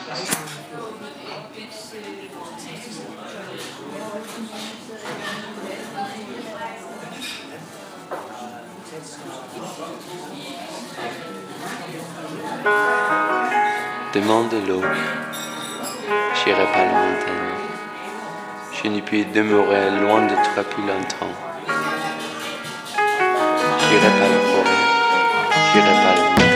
Demande l'eau, j'irai pas lointaine. Je n'y puis demeurer loin de toi plus longtemps. J'irai pas la forêt, j'irai pas la montagne.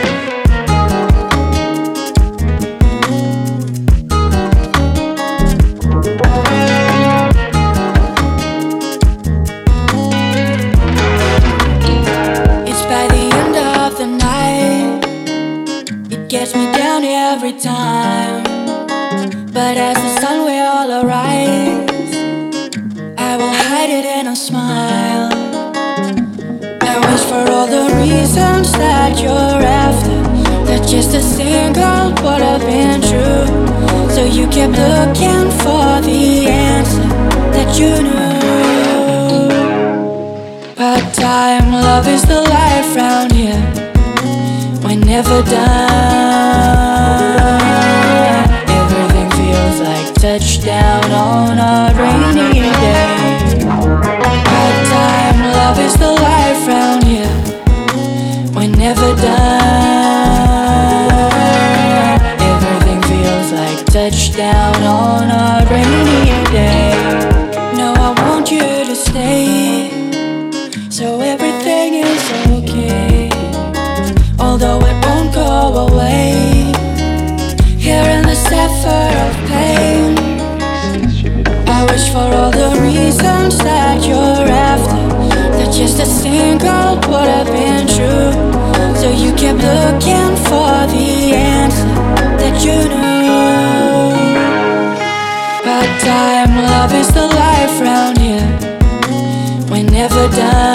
It's by the end of the night, it gets me down every time. But as the sun will arise, I will hide it in a smile. I wish for all the reasons that you're after, that just a single would have been true. So you kept looking for the answer that you knew. Part-time love is the life round here. We're never done. Everything feels like touchdown on a rainy day. Part-time love is the life round here. We're never done. Everything feels like touchdown on a rainy day. No, I want you to stay, so everything is okay. Although it won't go away, here in this effort of pain, I wish for all the reasons that you're after, that just a single would have been true. So you kept looking for the answer that you knew. Part-time love is the life round here. We're never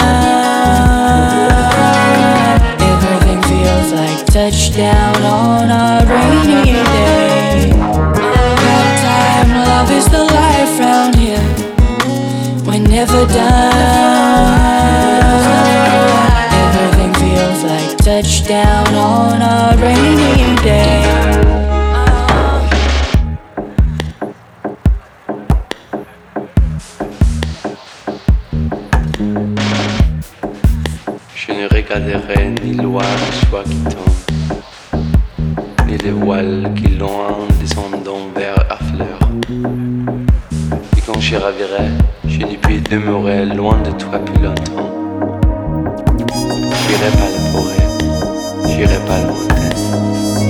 done. Everything feels like touchdown on a rainy day. Part-time love is the life round here. We're never done. Everything feels like touchdown on a rainy day. Je ne regarderai ni l'oiseau qui tombe, ni les voiles qui loin descendant vers à fleur. Et quand je ravirai, je n'y puis demeurer loin de toi plus longtemps. J'irai pas la forêt, j'irai pas la montagne.